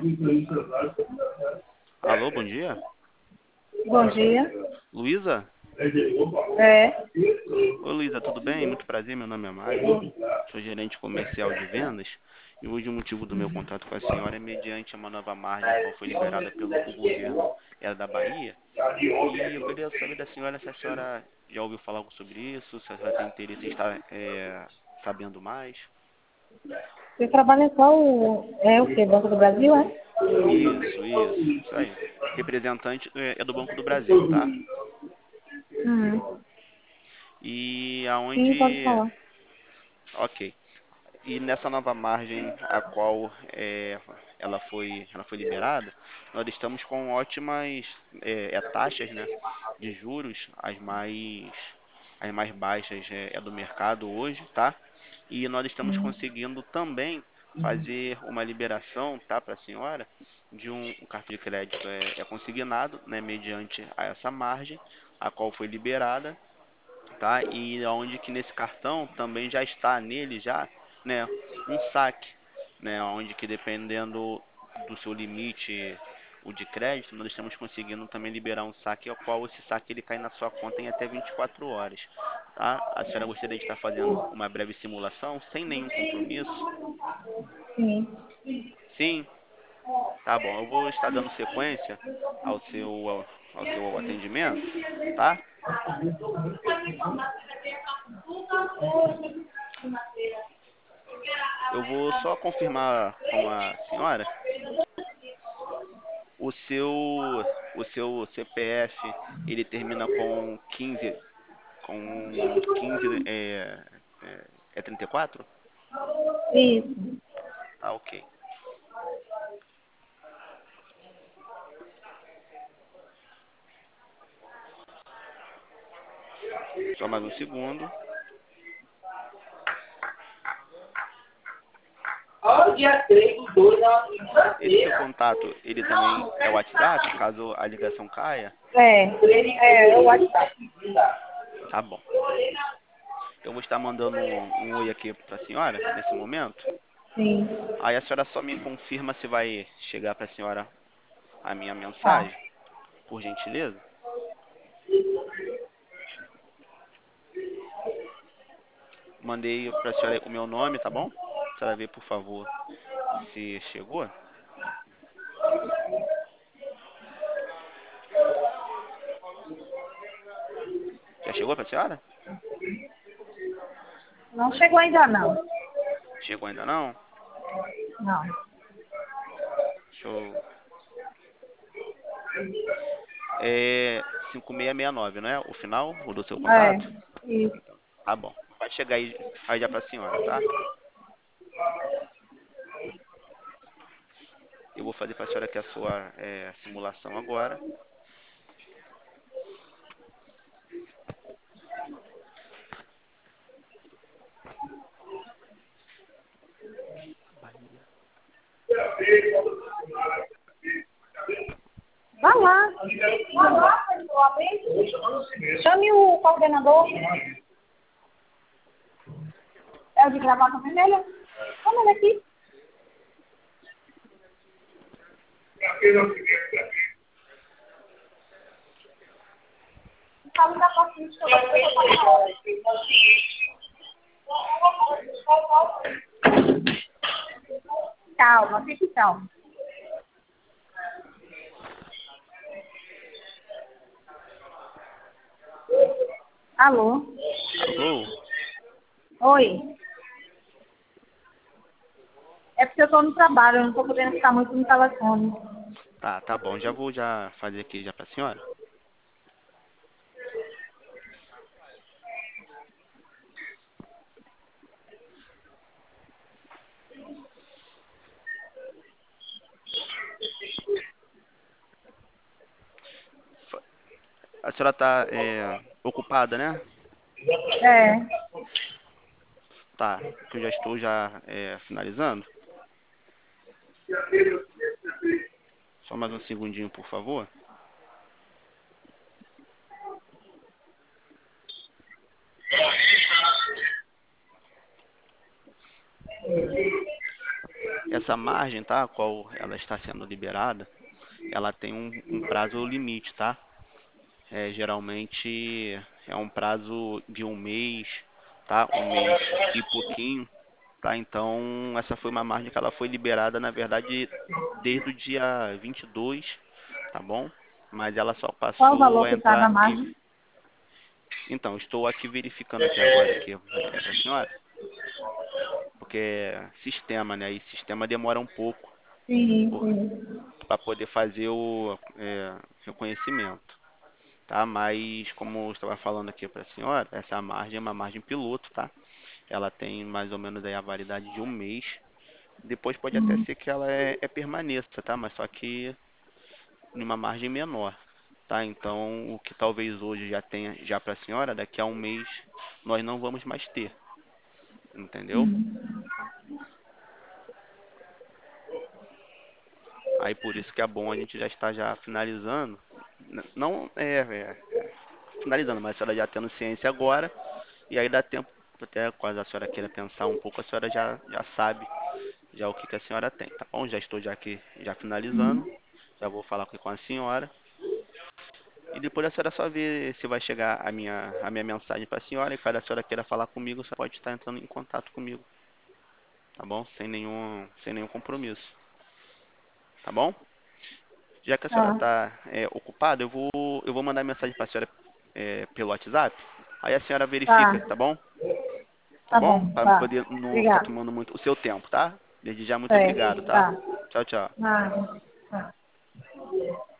Alô, bom dia. Bom dia. Luísa? É. Oi, Luísa, tudo bem? Muito prazer, meu nome é Mário. Sou gerente comercial de vendas. E hoje o motivo do meu contato com a senhora é mediante uma nova margem, a qual foi liberada pelo o governo da Bahia. E eu queria saber da senhora se a senhora já ouviu falar algo sobre isso, se a senhora tem interesse em estar sabendo mais. Você trabalha qual? É o quê? Banco do Brasil, é? Isso aí. Representante é do Banco do Brasil, tá? Hum. E Sim, pode aonde... falar. Ok. E nessa nova margem a qual ela foi liberada, nós estamos com ótimas taxas, né, de juros, as mais baixas do mercado hoje, tá? E nós estamos Hum. conseguindo também fazer uma liberação, tá, para a senhora, de um cartão de crédito consignado, né, mediante a essa margem, a qual foi liberada, tá? E onde que nesse cartão também já está nele já, né, um saque, né, onde que dependendo do seu limite o de crédito, nós estamos conseguindo também liberar um saque, ao qual esse saque ele cai na sua conta em até 24 horas, tá? A senhora gostaria de estar fazendo uma breve simulação sem nenhum compromisso? Sim. Sim? Tá bom, eu vou estar dando sequência ao seu atendimento, tá? Eu vou só confirmar com a senhora o seu CPF, ele termina com 15 34? Isso. Tá, ok. Só mais um segundo. Ó, dia 3 do 2 é uma Esse seu segunda-feira. contato, ele também é o WhatsApp, caso a ligação caia? É o WhatsApp. Tá bom. Eu vou estar mandando um oi aqui para a senhora, nesse momento. Sim. Aí a senhora só me confirma se vai chegar para a senhora a minha Tá. mensagem, por gentileza. Mandei para a senhora o meu nome, tá bom? A senhora vê, por favor, se chegou. Já chegou para a senhora? Não chegou ainda não. Chegou ainda não? Não. Deixa eu... É 5669, não é? O final, o do seu É. contato? Isso. Então, tá bom. Vai chegar aí já para a senhora, tá? Eu vou fazer para a senhora aqui a sua simulação agora. Bahia. Vá lá. Chame o coordenador. É o de gravata vermelha? Chama ele aqui. Fala da paciente que eu calma, fique calma. Alô? Alô? Oi. É porque eu tô no trabalho, eu não tô podendo ficar muito no telefone. Tá bom. Já vou fazer aqui já para a senhora. A senhora tá ocupada, né? É. Tá, que eu já estou finalizando. Só mais um segundinho, por favor. Essa margem, tá? A qual ela está sendo liberada, ela tem um prazo limite, tá? Geralmente é um prazo de um mês, tá? Um mês e pouquinho, tá? Então, essa foi uma margem que ela foi liberada, na verdade, desde o dia 22, tá bom? Mas ela só Qual o passou valor a que está na entrar em... margem? Então, estou aqui verificando aqui agora aqui, para a senhora, porque sistema, né? E sistema demora um pouco Sim, sim. para poder fazer o reconhecimento, tá? Mas como eu estava falando aqui para a senhora, essa margem é uma margem piloto, tá? Ela tem mais ou menos aí a validade de um mês. Depois pode até ser que ela permaneça, tá? Mas só que em uma margem menor, tá? Então, o que talvez hoje já tenha já para a senhora, daqui a um mês nós não vamos mais ter, entendeu? Aí por isso que é bom a gente já estar já finalizando, não finalizando, mas a senhora já tendo ciência agora, e aí dá tempo até quase a senhora queira pensar um pouco, a senhora já sabe já o que que a senhora tem, tá bom? Já estou já aqui já finalizando, já vou falar aqui com a senhora. E depois a senhora só vê se vai chegar a minha mensagem para a senhora. E caso a senhora queira falar comigo, você pode estar entrando em contato comigo, tá bom? Sem nenhum compromisso, tá bom? Já que a senhora Tá, está ocupada, eu vou mandar mensagem para a senhora pelo WhatsApp. Aí a senhora verifica, tá, tá bom? Tá tá bom? bom, Para tá. poder não ficar Obrigada. tomando muito o seu tempo, tá? Desde já, muito obrigado, Certo, tá? tá. Tchau, tchau. Ah, tá.